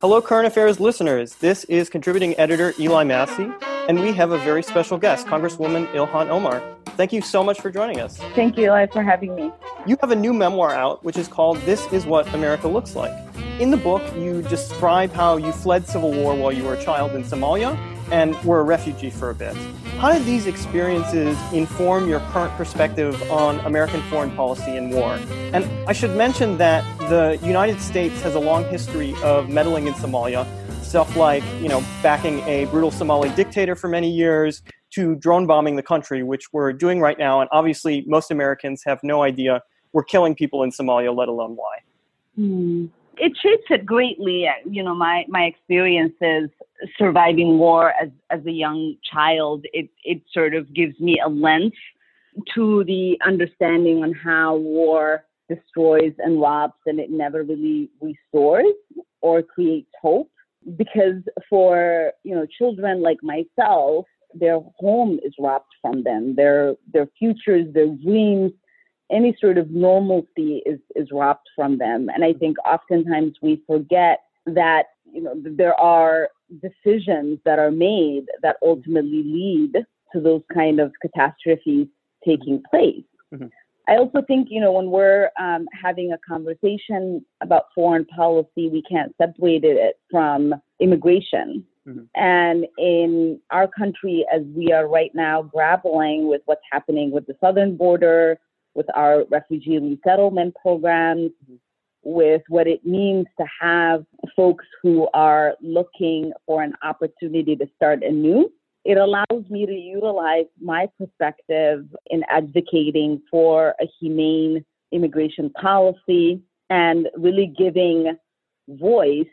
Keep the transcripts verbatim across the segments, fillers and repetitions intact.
Hello, Current Affairs listeners. This is contributing editor Eli Massey, and we have a very special guest, Congresswoman Ilhan Omar. Thank you so much for joining us. Thank you, Eli, for having me. You have a new memoir out, which is called This Is What America Looks Like. In the book, you describe how you fled civil war while you were a child in Somalia and were a refugee for a bit. How did these experiences inform your current perspective on American foreign policy and war? And I should mention that the United States has a long history of meddling in Somalia, stuff like, you know, backing a brutal Somali dictator for many years, to drone bombing the country, which we're doing right now. And obviously, most Americans have no idea we're killing people in Somalia, let alone why. Hmm. It shapes it greatly. You know, my, my experiences surviving war as, as a young child, it, it sort of gives me a lens to the understanding on how war destroys and robs, and it never really restores or creates hope. Because for, you know, children like myself, their home is robbed from them, their their futures, their dreams, any sort of normalcy is, is robbed from them. And I think oftentimes we forget that, you know, there are decisions that are made that ultimately lead to those kind of catastrophes taking place. Mm-hmm. I also think, you know, when we're um, having a conversation about foreign policy, we can't separate it from immigration. Mm-hmm. And in our country, as we are right now grappling with what's happening with the southern border, with our refugee resettlement programs, mm-hmm. with what it means to have folks who are looking for an opportunity to start anew, it allows me to utilize my perspective in advocating for a humane immigration policy and really giving voice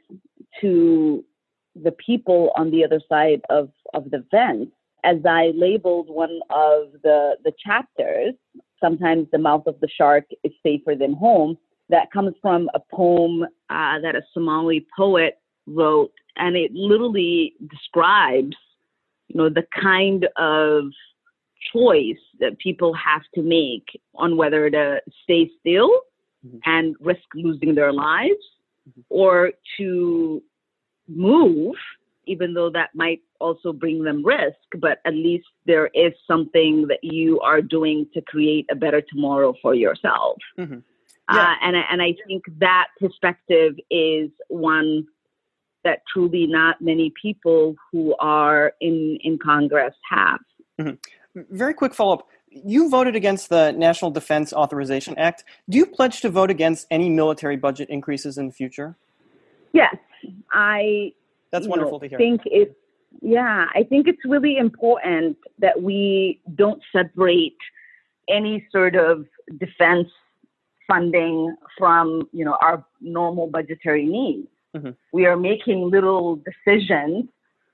to the people on the other side of, of the fence. As I labeled one of the, the chapters, sometimes the mouth of the shark is safer than home, that comes from a poem uh, that a Somali poet wrote, and it literally describes, you know, the kind of choice that people have to make on whether to stay still mm-hmm. and risk losing their lives mm-hmm. or to move, even though that might also bring them risk, but at least there is something that you are doing to create a better tomorrow for yourself. Mm-hmm. Yeah. Uh, and, and I think that perspective is one that truly not many people who are in, in Congress have. Mm-hmm. Very quick follow-up. You voted against the National Defense Authorization Act. Do you pledge to vote against any military budget increases in the future? Yes, I That's wonderful know, to hear. think it's, yeah, I think it's really important that we don't separate any sort of defense funding from, you know, our normal budgetary needs. Mm-hmm. We are making little decisions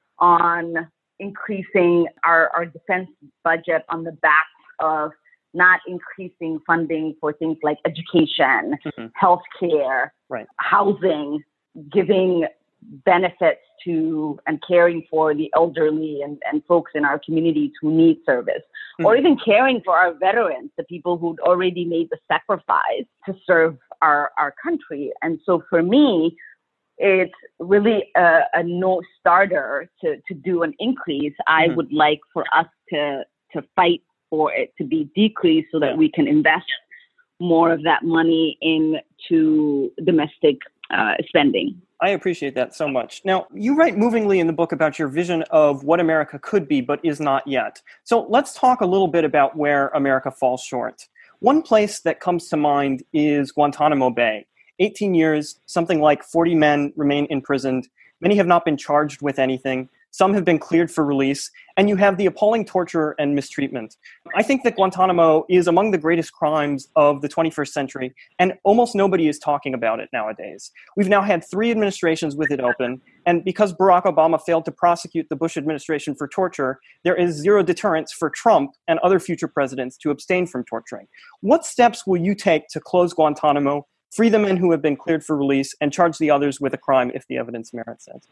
on increasing our, our defense budget on the back of not increasing funding for things like education, mm-hmm. healthcare, right. housing, giving benefits to and caring for the elderly and, and folks in our communities who need service, mm-hmm. or even caring for our veterans, the people who'd already made the sacrifice to serve our, our country. And so for me, it's really a, a no starter to, to do an increase. I mm-hmm. would like for us to, to fight for it to be decreased so that yeah. we can invest more of that money into domestic uh, spending. I appreciate that so much. Now, you write movingly in the book about your vision of what America could be, but is not yet. So let's talk a little bit about where America falls short. One place that comes to mind is Guantanamo Bay. eighteen years, something like forty men remain imprisoned. Many have not been charged with anything. Some have been cleared for release, and you have the appalling torture and mistreatment. I think that Guantanamo is among the greatest crimes of the twenty-first century, and almost nobody is talking about it nowadays. We've now had three administrations with it open, and because Barack Obama failed to prosecute the Bush administration for torture, there is zero deterrence for Trump and other future presidents to abstain from torturing. What steps will you take to close Guantanamo, free the men who have been cleared for release, and charge the others with a crime if the evidence merits it?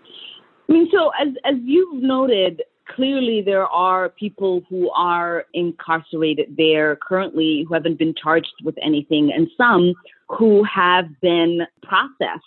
I mean, so as as you've noted, clearly there are people who are incarcerated there currently who haven't been charged with anything, and some who have been processed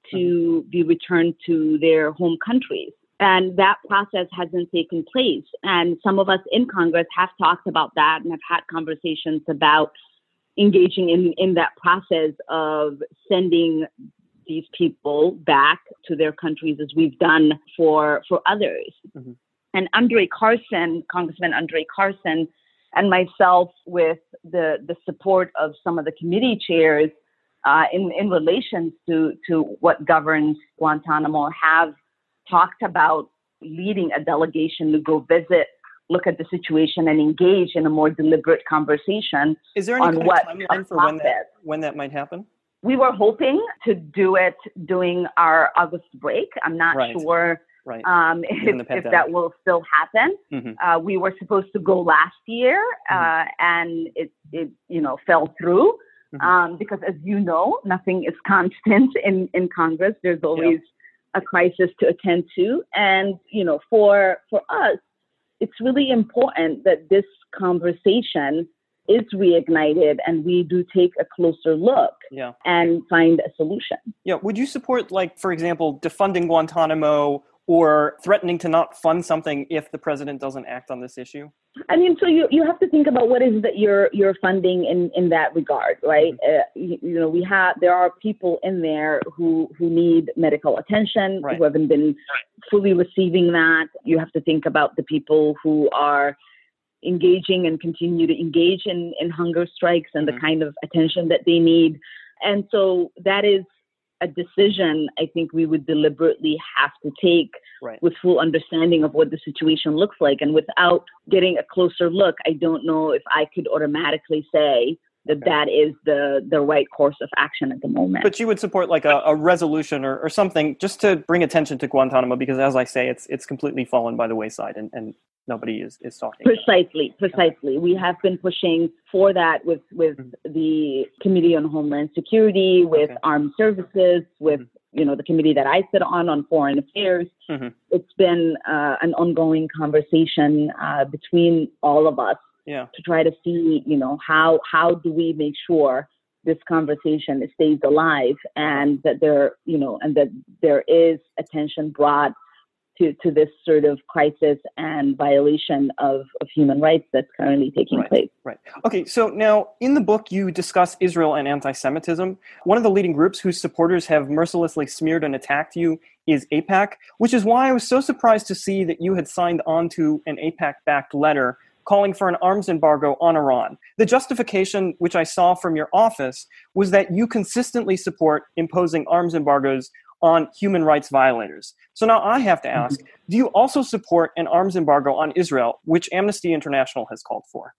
to be returned to their home countries. And that process hasn't taken place. And some of us in Congress have talked about that and have had conversations about engaging in, in that process of sending these people back to their countries as we've done for, for others. Mm-hmm. And Andre Carson, Congressman Andre Carson, and myself, with the, the support of some of the committee chairs uh, in, in relation to, to what governs Guantanamo, have talked about leading a delegation to go visit, look at the situation, and engage in a more deliberate conversation. Is there any on kind what of timeline for when that, when that might happen? We were hoping to do it during our August break. I'm not right. sure right. um, if, if that will still happen. Mm-hmm. Uh, we were supposed to go last year, mm-hmm. uh, and it, it, you know, fell through mm-hmm. um, because, as you know, nothing is constant in, in Congress. There's always yep. a crisis to attend to. And, you know, for for us, it's really important that this conversation is reignited and we do take a closer look yeah. and find a solution. Yeah. Would you support, like, for example, defunding Guantanamo or threatening to not fund something if the president doesn't act on this issue? I mean, so you, you have to think about what is that you're you're funding in, in that regard, right? Mm-hmm. Uh, you, you know, we have there are people in there who who need medical attention, right. who haven't been fully receiving that. You have to think about the people who are engaging and continue to engage in, in hunger strikes and mm-hmm. the kind of attention that they need. And so that is a decision I think we would deliberately have to take right. with full understanding of what the situation looks like. And without getting a closer look, I don't know if I could automatically say that okay. that is the, the right course of action at the moment. But you would support like a, a resolution or, or something just to bring attention to Guantanamo, because as I say, it's it's completely fallen by the wayside and, and nobody is, is talking. Precisely, precisely. We have been pushing for that with, with mm-hmm. the Committee on Homeland Security, with okay. Armed Services, with mm-hmm. you know the committee that I sit on, on Foreign Affairs. Mm-hmm. It's been uh, an ongoing conversation uh, between all of us yeah. to try to see, you know, how how do we make sure this conversation stays alive and that there, you know, and that there is attention brought to, to this sort of crisis and violation of, of human rights that's currently taking right, place. Right. Okay. So now in the book, you discuss Israel and anti-Semitism. One of the leading groups whose supporters have mercilessly smeared and attacked you is AIPAC, which is why I was so surprised to see that you had signed on to an AIPAC-backed letter calling for an arms embargo on Iran. The justification, which I saw from your office, was that you consistently support imposing arms embargoes on human rights violators. So now I have to ask, do you also support an arms embargo on Israel, which Amnesty International has called for?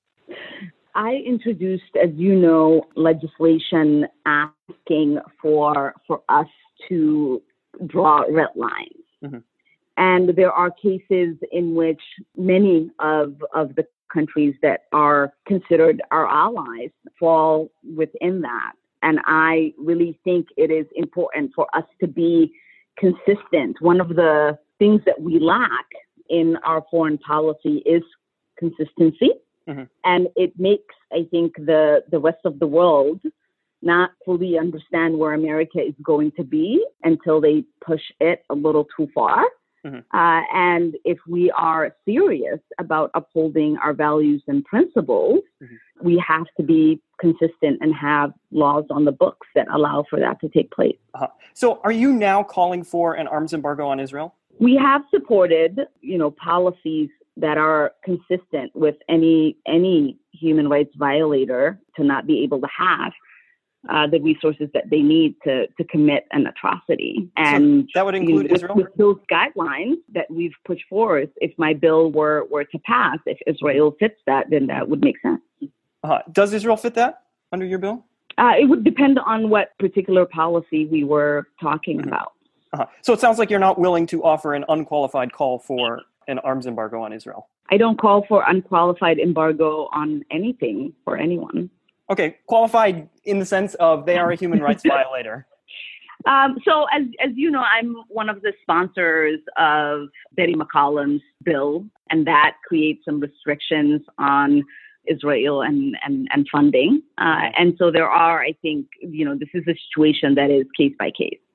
I introduced, as you know, legislation asking for for us to draw red lines. Mm-hmm. And there are cases in which many of, of the countries that are considered our allies fall within that. And I really think it is important for us to be consistent. One of the things that we lack in our foreign policy is consistency. Mm-hmm. And it makes, I think, the, the rest of the world not fully understand where America is going to be until they push it a little too far. Mm-hmm. Uh, and if we are serious about upholding our values and principles, mm-hmm. we have to be consistent and have laws on the books that allow for that to take place. Uh-huh. So are you now calling for an arms embargo on Israel? We have supported, you know, policies that are consistent with any any human rights violator to not be able to have Uh, the resources that they need to to commit an atrocity. And so that would include you know, Israel? With, with those guidelines that we've pushed forward, if my bill were, were to pass, if Israel fits that, then that would make sense. Uh-huh. Does Israel fit that under your bill? Uh, it would depend on what particular policy we were talking mm-hmm. about. Uh-huh. So it sounds like you're not willing to offer an unqualified call for an arms embargo on Israel. I don't call for unqualified embargo on anything for anyone. Okay, qualified in the sense of they are a human rights violator. Um, so as as you know, I'm one of the sponsors of Betty McCollum's bill, and that creates some restrictions on Israel and, and, and funding. Uh, and so there are, I think, you know, this is a situation that is case by case.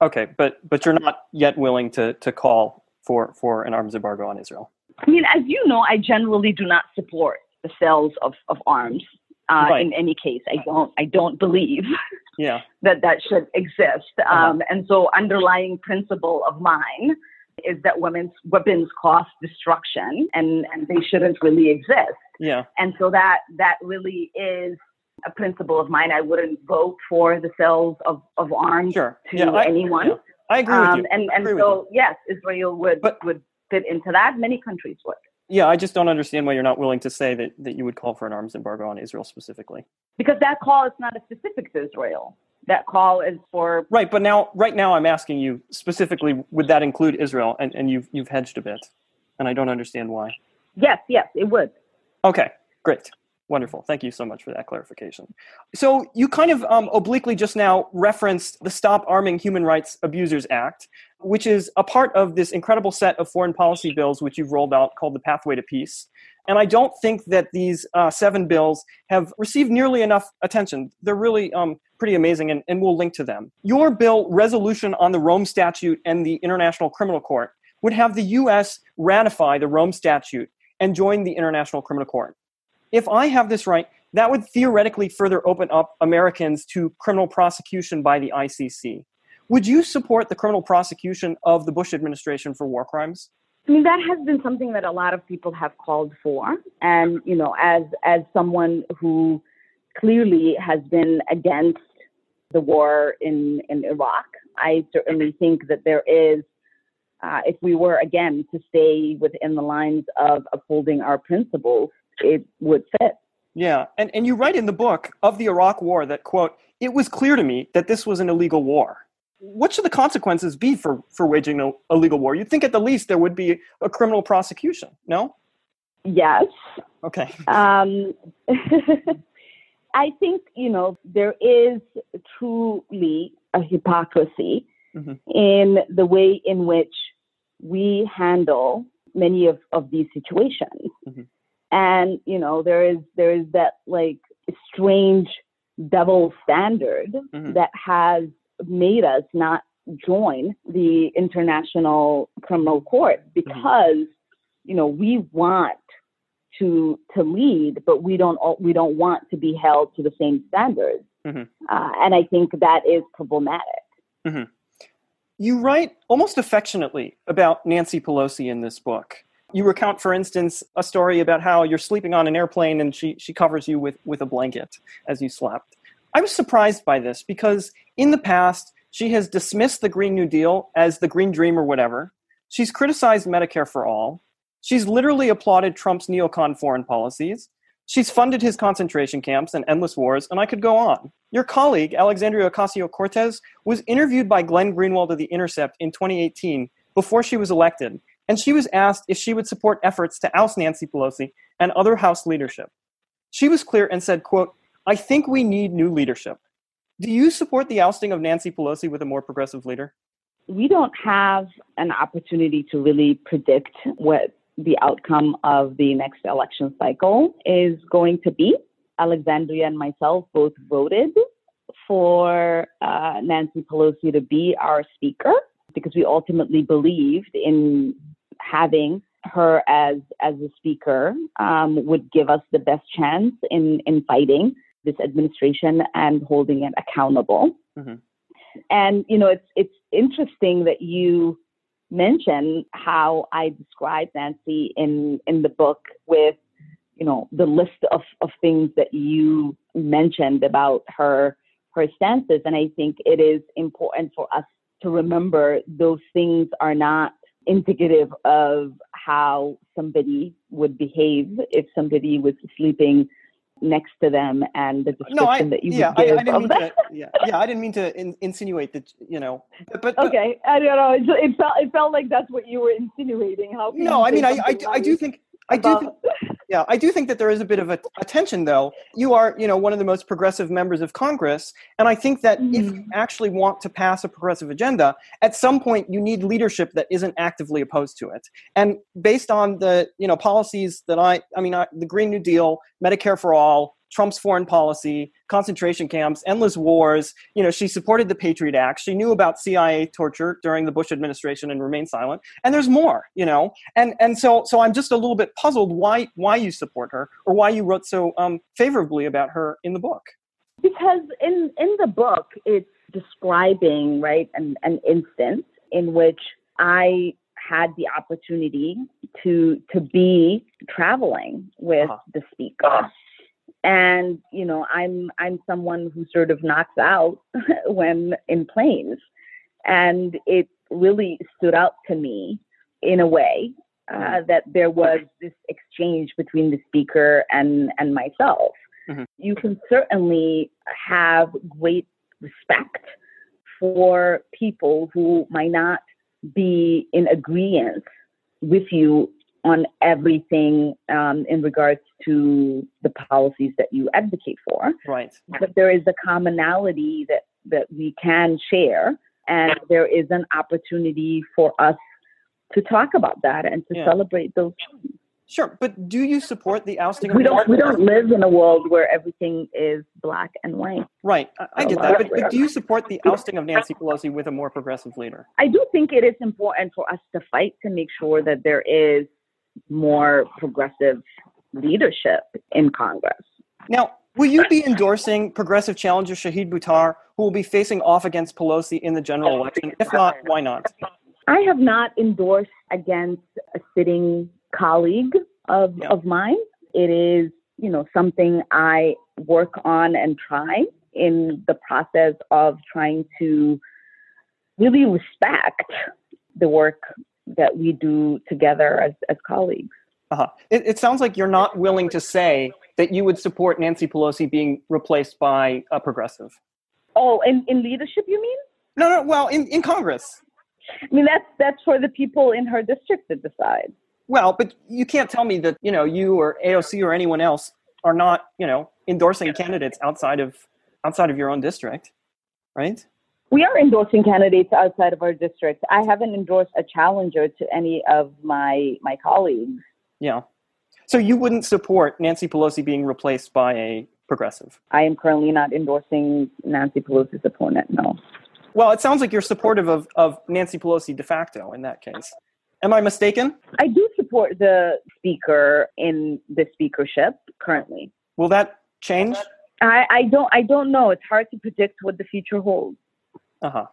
Okay, but but you're not yet willing to to call for for an arms embargo on Israel. I mean, as you know, I generally do not support the sales of, of arms. Uh, Right. In any case, I don't I don't believe Yeah. that that should exist. Uh-huh. Um, and so, underlying principle of mine is that women's weapons cause destruction, and, and they shouldn't really exist. Yeah. And so that that really is a principle of mine. I wouldn't vote for the sales of, of arms Sure. to Yeah, I- anyone. yeah. I agree with Um, you. and I and agree with so, yes, Israel would, But- would fit into that. Many countries would. Yeah, I just don't understand why you're not willing to say that, that you would call for an arms embargo on Israel specifically. Because that call is not specific to Israel. That call is for Right, but now, right now, I'm asking you specifically: would that include Israel? And, and you've you've hedged a bit, and I don't understand why. yes, yes, it would. Okay, great, wonderful. Thank you so much for that clarification. So you kind of um, obliquely just now referenced the Stop Arming Human Rights Abusers Act, which is a part of this incredible set of foreign policy bills which you've rolled out called the Pathway to Peace. And I don't think that these uh, seven bills have received nearly enough attention. They're really um, pretty amazing, and, and we'll link to them. Your bill, Resolution on the Rome Statute and the International Criminal Court, would have the U S ratify the Rome Statute and join the International Criminal Court. If I have this right, that would theoretically further open up Americans to criminal prosecution by the I C C. Would you support the criminal prosecution of the Bush administration for war crimes? I mean, that has been something that a lot of people have called for. And, you know, as as someone who clearly has been against the war in, in Iraq, I certainly think that there is, uh, if we were, again, to stay within the lines of upholding our principles, it would fit. Yeah, and, and you write in the book of the Iraq War that, quote, "It was clear to me that this was an illegal war." What should the consequences be for, for waging a illegal war? You'd think at the least there would be a criminal prosecution, no? Yes. Okay. Um, I think, you know, there is truly a hypocrisy Mm-hmm. in the way in which we handle many of, of these situations. Mm-hmm. And, you know, there is there is that like strange double standard Mm-hmm. that has made us not join the International Criminal Court because, Mm-hmm. you know, we want to to lead, but we don't we don't want to be held to the same standards. Mm-hmm. Uh, and I think that is problematic. Mm-hmm. You write almost affectionately about Nancy Pelosi in this book. You recount, for instance, a story about how you're sleeping on an airplane and she, she covers you with, with a blanket as you slept. I was surprised by this because in the past, she has dismissed the Green New Deal as the Green Dream or whatever. She's criticized Medicare for all. She's literally applauded Trump's neocon foreign policies. She's funded his concentration camps and endless wars, and I could go on. Your colleague, Alexandria Ocasio-Cortez, was interviewed by Glenn Greenwald of The Intercept in twenty eighteen before she was elected, and she was asked if she would support efforts to oust Nancy Pelosi and other House leadership. She was clear and said, quote, "I think we need new leadership." Do you support the ousting of Nancy Pelosi with a more progressive leader? We don't have an opportunity to really predict what the outcome of the next election cycle is going to be. Alexandria and myself both voted for uh, Nancy Pelosi to be our speaker because we ultimately believed in having her as as a speaker um, would give us the best chance in, in fighting this administration and holding it accountable. Mm-hmm. And, you know, it's it's interesting that you mention how I describe Nancy in, in the book with, you know, the list of, of things that you mentioned about her, her stances. And I think it is important for us to remember those things are not indicative of how somebody would behave if somebody was sleeping next to them and the description no, I, that you yeah, would give I, I didn't of mean them. to, yeah, yeah, I didn't mean to in, insinuate that, you know, but, but Okay, I don't know. It, it felt it felt like that's what you were insinuating. How? Can no, you I say mean, I, I, something do- I do nice think, I do about- think, yeah, I do think that there is a bit of a, a tension, though. You are, you know, one of the most progressive members of Congress, and I think that if Mhm. you actually want to pass a progressive agenda, at some point you need leadership that isn't actively opposed to it. And based on the, you know, policies that I, I mean, I, the Green New Deal, Medicare for all, Trump's foreign policy, concentration camps, endless wars. You know, she supported the Patriot Act. She knew about C I A torture during the Bush administration and remained silent. And there's more, you know. And and so so I'm just a little bit puzzled why why you support her or why you wrote so um, favorably about her in the book. Because in, in the book, it's describing, right, an, an instance in which I had the opportunity to to be traveling with uh-huh. the speaker. And, you know, I'm I'm someone who sort of knocks out when in planes. And it really stood out to me in a way uh, that there was this exchange between the speaker and, and myself. Mm-hmm. You can certainly have great respect for people who might not be in agreement with you on everything um, in regards to the policies that you advocate for. Right. But there is a commonality that, that we can share, and there is an opportunity for us to talk about that and to yeah. celebrate those things. Sure, but do you support the ousting of we don't we don't live in a world where everything is black and white. Right, I, I get that, but, but do you support the ousting of Nancy Pelosi with a more progressive leader? I do think it is important for us to fight to make sure that there is more progressive leadership in Congress. Now, will you be endorsing progressive challenger Shahid Buttar, who will be facing off against Pelosi in the general election? If not, why not? I have not endorsed against a sitting colleague of, yeah. of mine. It is, you know, something I work on and try in the process of trying to really respect the work that we do together as, as colleagues. Uh-huh. It, it sounds like you're not willing to say that you would support Nancy Pelosi being replaced by a progressive. Oh, in, in leadership, you mean? No, no, well, in, in Congress. I mean, that's that's for the people in her district to decide. Well, but you can't tell me that, you know, you or A O C or anyone else are not, you know, endorsing candidates outside of outside of your own district, right? We are endorsing candidates outside of our district. I haven't endorsed a challenger to any of my my colleagues. Yeah. So you wouldn't support Nancy Pelosi being replaced by a progressive? I am currently not endorsing Nancy Pelosi's opponent, no. Well, it sounds like you're supportive of, of Nancy Pelosi de facto in that case. Am I mistaken? I do support the speaker in the speakership currently. Will that change? I, I don't I don't know. It's hard to predict what the future holds. Uh-huh.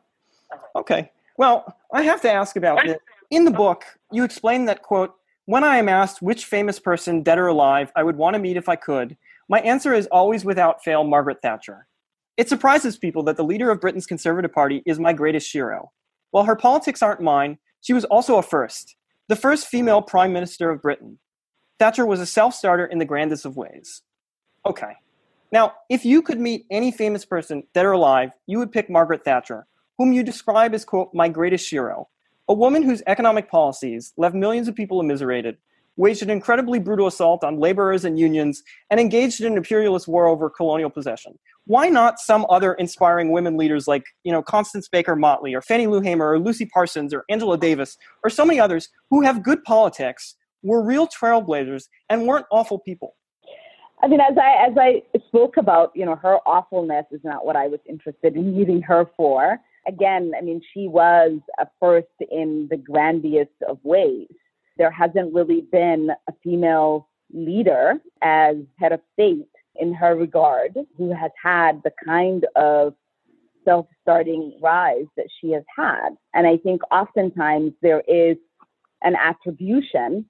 Okay. Well, I have to ask about this. In the book, you explain that, quote, when I am asked which famous person, dead or alive, I would want to meet if I could, my answer is always without fail Margaret Thatcher. It surprises people that the leader of Britain's Conservative Party is my greatest hero. While her politics aren't mine, she was also a first, the first female prime minister of Britain. Thatcher was a self-starter in the grandest of ways. Okay. Now, if you could meet any famous person, dead or alive, you would pick Margaret Thatcher, whom you describe as, quote, my greatest hero, a woman whose economic policies left millions of people immiserated, waged an incredibly brutal assault on laborers and unions, and engaged in an imperialist war over colonial possession. Why not some other inspiring women leaders like, you know, Constance Baker Motley or Fannie Lou Hamer or Lucy Parsons or Angela Davis or so many others who have good politics, were real trailblazers, and weren't awful people? I mean, as I as I spoke about, you know, her awfulness is not what I was interested in meeting her for. Again, I mean, she was a first in the grandest of ways. There hasn't really been a female leader as head of state in her regard who has had the kind of self-starting rise that she has had. And I think oftentimes there is an attribution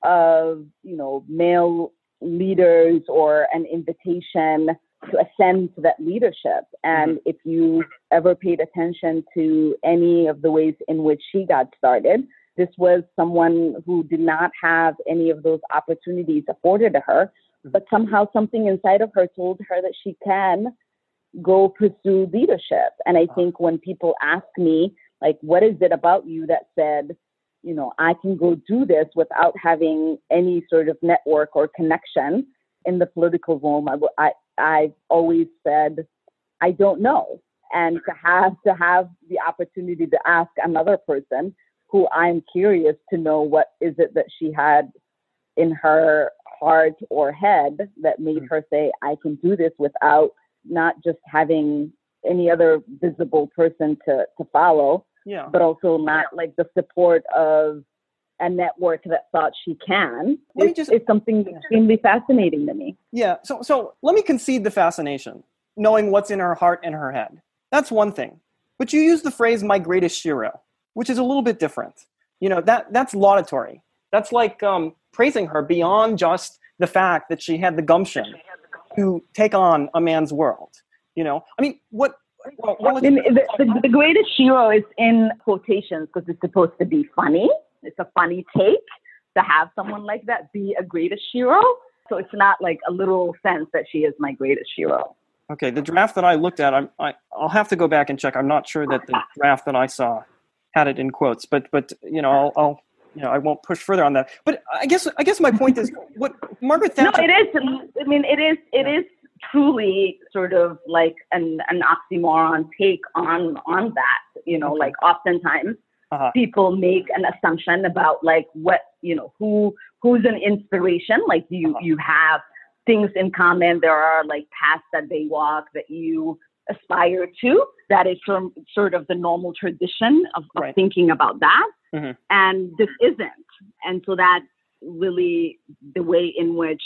of, you know, male leaders or an invitation to ascend to that leadership. And if you ever paid attention to any of the ways in which she got started, this was someone who did not have any of those opportunities afforded to her, but somehow something inside of her told her that she can go pursue leadership. And I think when people ask me, like, what is it about you that said, you know, I can go do this without having any sort of network or connection in the political realm, I, I, I've always said, I don't know. And to have to have the opportunity to ask another person who I'm curious to know what is it that she had in her heart or head that made mm-hmm. her say, I can do this without not just having any other visible person to, to follow, yeah. but also not like the support of a network that thought she can. Let it's, me just, it's something extremely fascinating to me. Yeah. So, so let me concede the fascination, knowing what's in her heart and her head. That's one thing. But you use the phrase "my greatest shiro," which is a little bit different. You know, that that's laudatory. That's like um, praising her beyond just the fact that she had the gumption to take on a man's world. You know, I mean, what? Well, I mean, the, the, the greatest shiro is in quotations because it's supposed to be funny. It's a funny take to have someone like that be a greatest shiro. So it's not like a literal sense that she is my greatest shiro. Okay, the draft that I looked at, I'm, I, I'll have to go back and check. I'm not sure that the draft that I saw had it in quotes, but but you know, I'll, I'll you know, I won't push further on that. But I guess I guess my point is what Margaret Thatcher. No, it is. I mean, it is. It yeah. is truly sort of like an an oxymoron take on on that. You know, okay. like oftentimes uh-huh. people make an assumption about like what you know who who's an inspiration. Like you uh-huh. you have things in common. There are like paths that they walk that you aspire to. That is from sort of the normal tradition of, of right. thinking about that. Mm-hmm. And this isn't. And so that's really the way in which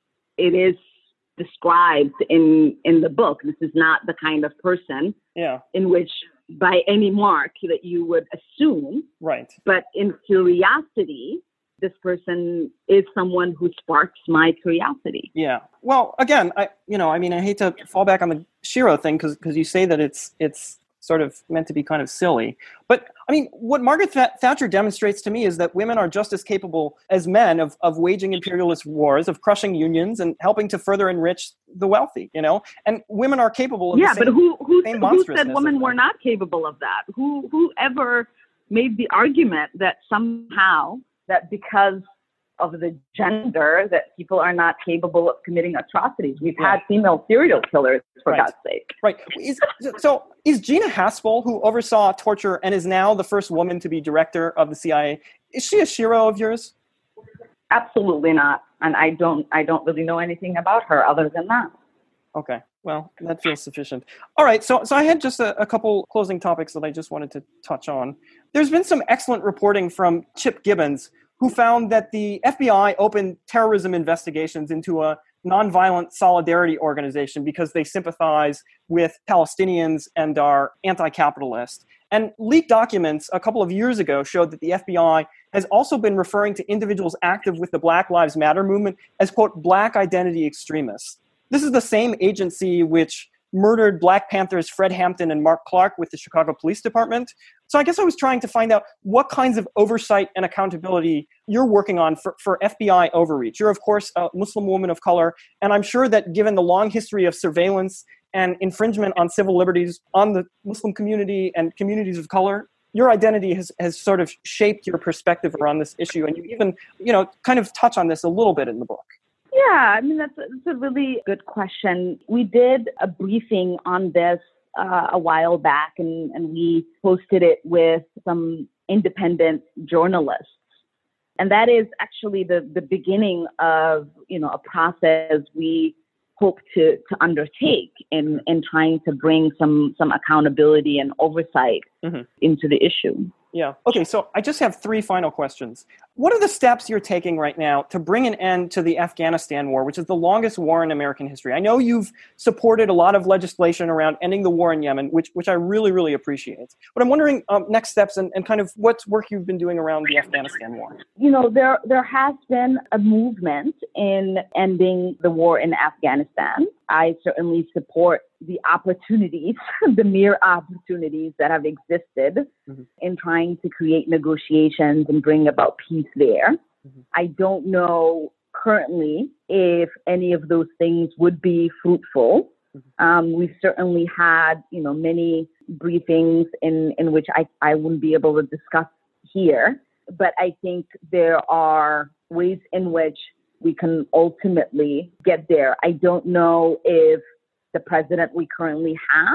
it is described in, in the book. This is not the kind of person yeah. in which by any mark that you would assume. Right. But in curiosity, this person is someone who sparks my curiosity. Yeah. Well, again, I you know, I mean, I hate to fall back on the shiro thing because because you say that it's it's sort of meant to be kind of silly. But I mean, what Margaret Thatcher demonstrates to me is that women are just as capable as men of of waging imperialist wars, of crushing unions, and helping to further enrich the wealthy. You know, and women are capable of yeah. the same, but who who, same who said women of were not capable of that? Who whoever made the argument that somehow that because of the gender that people are not capable of committing atrocities. We've yeah. had female serial killers, for right. God's sake. Right. Is, so is Gina Haspel, who oversaw torture and is now the first woman to be director of the C I A, is she a shiro of yours? Absolutely not. And I don't, I don't really know anything about her other than that. Okay. Well, that feels sufficient. All right. So, so I had just a, a couple closing topics that I just wanted to touch on. There's been some excellent reporting from Chip Gibbons, who found that the F B I opened terrorism investigations into a nonviolent solidarity organization because they sympathize with Palestinians and are anti-capitalist. And leaked documents a couple of years ago showed that the F B I has also been referring to individuals active with the Black Lives Matter movement as, quote, black identity extremists. This is the same agency which murdered Black Panthers Fred Hampton and Mark Clark with the Chicago Police Department. So I guess I was trying to find out what kinds of oversight and accountability you're working on for, for F B I overreach. You're, of course, a Muslim woman of color, and I'm sure that given the long history of surveillance and infringement on civil liberties on the Muslim community and communities of color, your identity has, has sort of shaped your perspective around this issue. And you even, you know, kind of touch on this a little bit in the book. Yeah, I mean, that's a, that's a really good question. We did a briefing on this uh, a while back, and, and we posted it with some independent journalists. And that is actually the, the beginning of, you know, a process we hope to, to undertake in, in trying to bring some, some accountability and oversight mm-hmm. into the issue. Yeah. Okay, so I just have three final questions. What are the steps you're taking right now to bring an end to the Afghanistan war, which is the longest war in American history? I know you've supported a lot of legislation around ending the war in Yemen, which which I really, really appreciate. But I'm wondering um, next steps and, and kind of what work you've been doing around the Afghanistan war. You know, there there has been a movement in ending the war in Afghanistan. I certainly support the opportunities, the mere opportunities that have existed mm-hmm. in trying to create negotiations and bring about peace there. Mm-hmm. I don't know currently if any of those things would be fruitful. Mm-hmm. Um, we've certainly had, you know, many briefings in, in which I, I wouldn't be able to discuss here, but I think there are ways in which we can ultimately get there. I don't know if the president we currently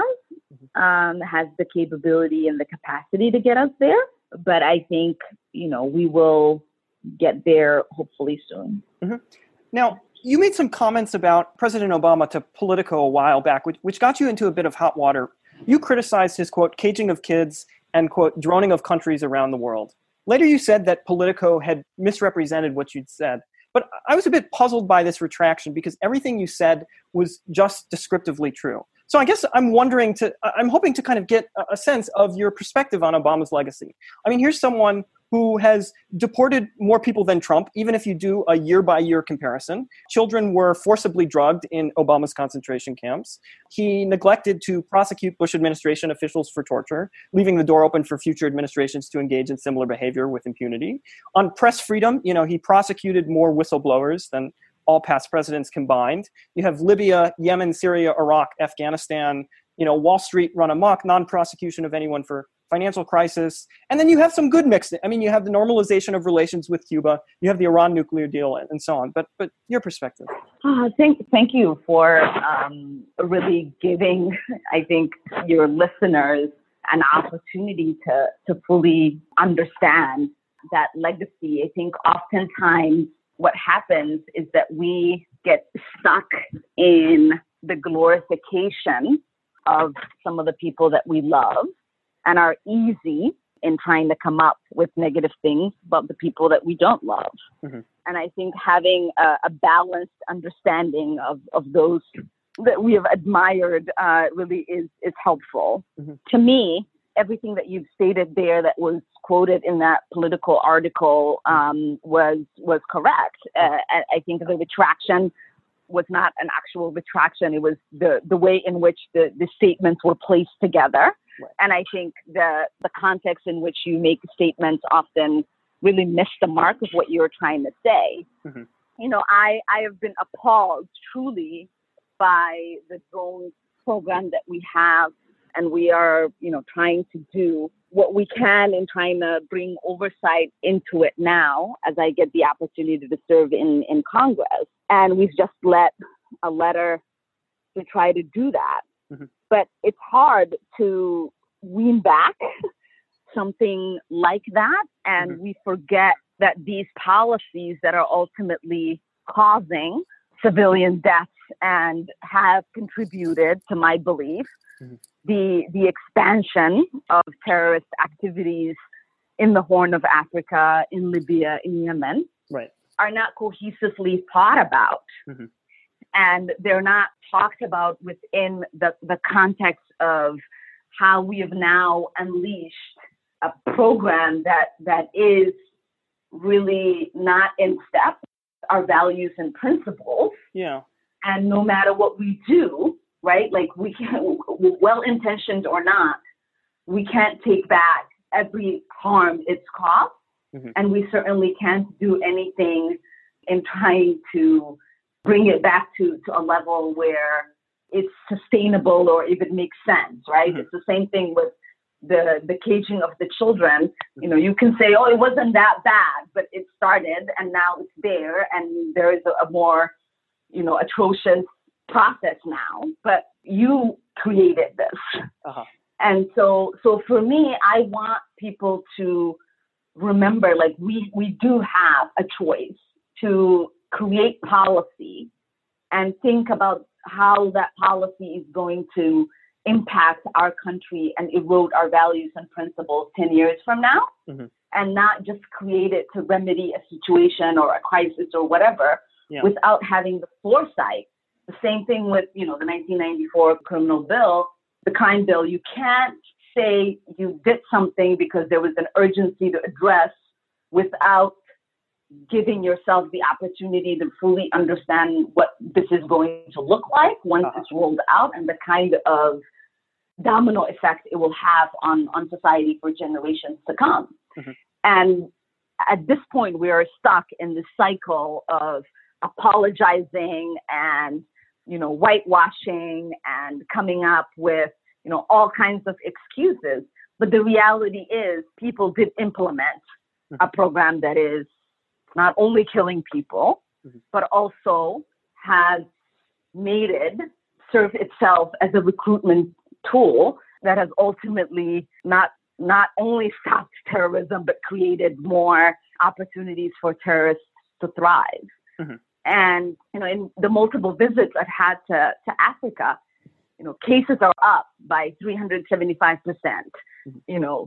have um, has the capability and the capacity to get us there, but I think, you know, we will get there hopefully soon. Mm-hmm. Now, you made some comments about President Obama to Politico a while back, which, which got you into a bit of hot water. You criticized his, quote, caging of kids and, quote, droning of countries around the world. Later, you said that Politico had misrepresented what you'd said. But I was a bit puzzled by this retraction because everything you said was just descriptively true. So I guess I'm wondering to, I'm hoping to kind of get a sense of your perspective on Obama's legacy. I mean, here's someone who has deported more people than Trump, even if you do a year-by-year comparison. Children were forcibly drugged in Obama's concentration camps. He neglected to prosecute Bush administration officials for torture, leaving the door open for future administrations to engage in similar behavior with impunity. On press freedom, you know, he prosecuted more whistleblowers than all past presidents combined. You have Libya, Yemen, Syria, Iraq, Afghanistan, you know, Wall Street run amok, non-prosecution of anyone for financial crisis. And then you have some good mix. I mean, you have the normalization of relations with Cuba, you have the Iran nuclear deal, and, and so on. But but your perspective. Uh, thank, thank you for um, really giving, I think, your listeners an opportunity to, to fully understand that legacy. I think oftentimes what happens is that we get stuck in the glorification of some of the people that we love and are easy in trying to come up with negative things about the people that we don't love. Mm-hmm. And I think having a, a balanced understanding of, of those that we have admired uh, really is, is helpful. Mm-hmm. To me, everything that you've stated there that was quoted in that Politico article um, was was correct. Uh, I think the retraction was not an actual retraction. It was the, the way in which the, the statements were placed together. Right. And I think the, the context in which you make statements often really miss the mark of what you're trying to say. Mm-hmm. You know, I, I have been appalled truly by the drone program that we have. And we are, you know, trying to do what we can in trying to bring oversight into it now as I get the opportunity to serve in, in Congress. And we've just let a letter to try to do that. Mm-hmm. But it's hard to wean back something like that. And mm-hmm. we forget that these policies that are ultimately causing civilian deaths and have contributed, to my belief, mm-hmm. the the expansion of terrorist activities in the Horn of Africa, in Libya, in Yemen, right. are not cohesively thought about. Mm-hmm. And they're not talked about within the, the context of how we have now unleashed a program that that is really not in step with our values and principles. Yeah. And no matter what we do, right, like we can, well-intentioned or not, we can't take back every harm it's caused. Mm-hmm. And we certainly can't do anything in trying to bring it back to, to a level where it's sustainable or if it makes sense, right? Mm-hmm. It's the same thing with the, the caging of the children. You know, you can say, oh, it wasn't that bad, but it started and now it's there and there is a, a more, you know, atrocious process now, but you created this. Uh-huh. And so, so for me, I want people to remember, like we, we do have a choice to create policy and think about how that policy is going to impact our country and erode our values and principles ten years from now, mm-hmm. and not just create it to remedy a situation or a crisis or whatever, yeah. without having the foresight. The same thing with, you know, the nineteen ninety-four criminal bill, the crime bill. You can't say you did something because there was an urgency to address without giving yourself the opportunity to fully understand what this is going to look like once uh-huh. it's rolled out and the kind of domino effect it will have on, on society for generations to come. Mm-hmm. And at this point, we are stuck in this cycle of apologizing and, you know, whitewashing and coming up with, you know, all kinds of excuses. But the reality is people did implement mm-hmm. a program that is not only killing people, mm-hmm. but also has made it serve itself as a recruitment tool that has ultimately not not only stopped terrorism, but created more opportunities for terrorists to thrive. Mm-hmm. And, you know, in the multiple visits I've had to, to Africa, you know, cases are up by three hundred seventy-five percent. You know,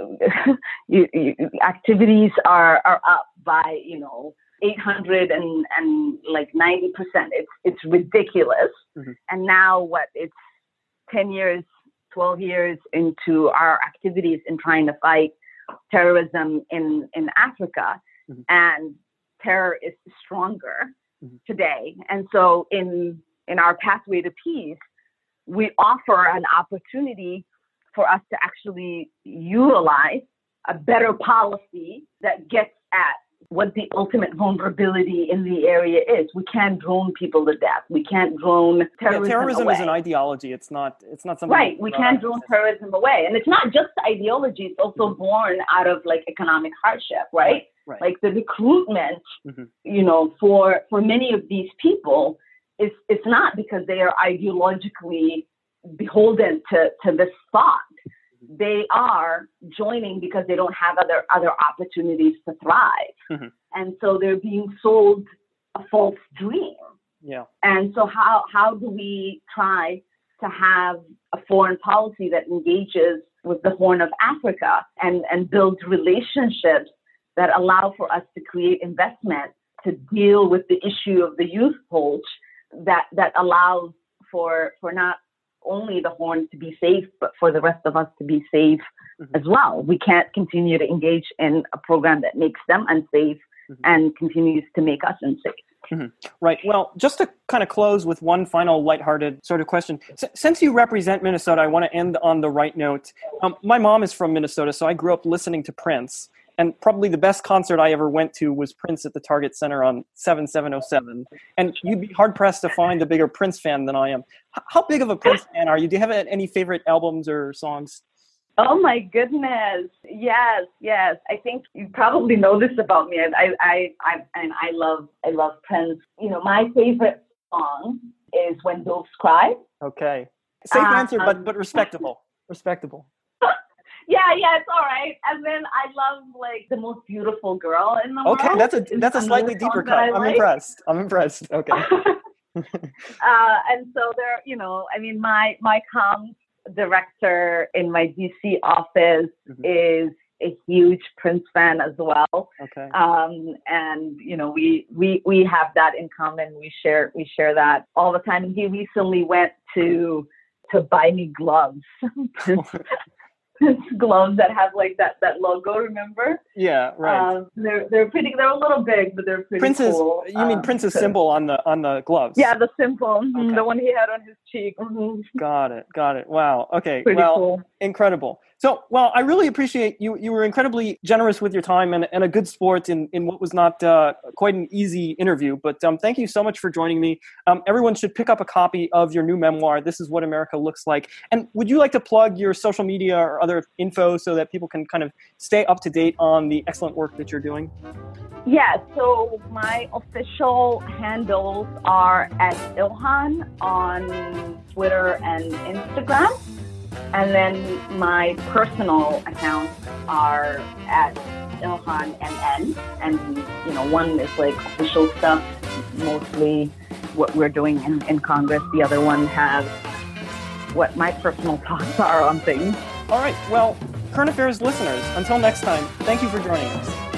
you, you, activities are, are up by, you know, eight hundred and, and like ninety percent. It's, it's ridiculous. Mm-hmm. And now what, it's ten years, twelve years into our activities in trying to fight terrorism in, in Africa. Mm-hmm. And terror is stronger mm-hmm. today. And so in, in our Pathway to Peace, we offer an opportunity for us to actually utilize a better policy that gets at what the ultimate vulnerability in the area is. We can't drone people to death. We can't drone terrorism yeah, terrorism away. is an ideology. It's not. It's not something. Right. We can't drone terrorism away, and it's not just ideology. It's also born out of like economic hardship, right? Right. Like the recruitment, mm-hmm. you know, for for many of these people, is it's not because they are ideologically beholden to to this thought. They are joining because they don't have other other opportunities to thrive. Mm-hmm. And so they're being sold a false dream. Yeah. And so how how do we try to have a foreign policy that engages with the Horn of Africa and, and builds relationships that allow for us to create investment to deal with the issue of the youth poach that, that allows for for not only the Horn to be safe, but for the rest of us to be safe mm-hmm. as well. We can't continue to engage in a program that makes them unsafe mm-hmm. and continues to make us unsafe. Mm-hmm. Right. Well, just to kind of close with one final lighthearted sort of question. S- since you represent Minnesota, I want to end on the right note. Um, my mom is from Minnesota, so I grew up listening to Prince. And probably the best concert I ever went to was Prince at the Target Center on seven seven oh seven. And you'd be hard-pressed to find a bigger Prince fan than I am. H- how big of a Prince fan are you? Do you have any favorite albums or songs? Oh, my goodness. Yes, yes. I think you probably know this about me. I, I, I, and I love, I love Prince. You know, my favorite song is When Doves Cry. Okay. Safe um, answer, but, but respectable. Respectable. Yeah, yeah, it's all right. And then I love like The Most Beautiful Girl in the World. Okay, that's a that's a slightly deeper cut. I'm like. impressed. I'm impressed. Okay. uh, and so there, you know, I mean, my my comms director in my D C office mm-hmm. is a huge Prince fan as well. Okay. Um, and you know, we we we have that in common. We share we share that all the time. And he recently went to to buy me gloves. gloves that have like that that logo, remember? Yeah, right. Um, they're they're pretty. They're a little big, but they're pretty Prince's, cool. You mean um, Prince's symbol on the on the gloves? Yeah, the symbol, okay. the one he had on his cheek. Mm-hmm. Got it, got it. Wow. Okay. Pretty well, cool. Incredible. So, well, I really appreciate you. You were incredibly generous with your time and, and a good sport in, in what was not uh, quite an easy interview. But um, thank you so much for joining me. Um, everyone should pick up a copy of your new memoir, This Is What America Looks Like. And would you like to plug your social media or other info so that people can kind of stay up to date on the excellent work that you're doing? Yeah, so my official handles are at Ilhan on Twitter and Instagram. And then my personal accounts are at Ilhan M N. And, you know, one is like official stuff, mostly what we're doing in, in Congress. The other one has what my personal thoughts are on things. All right. Well, Current Affairs listeners, until next time, thank you for joining us.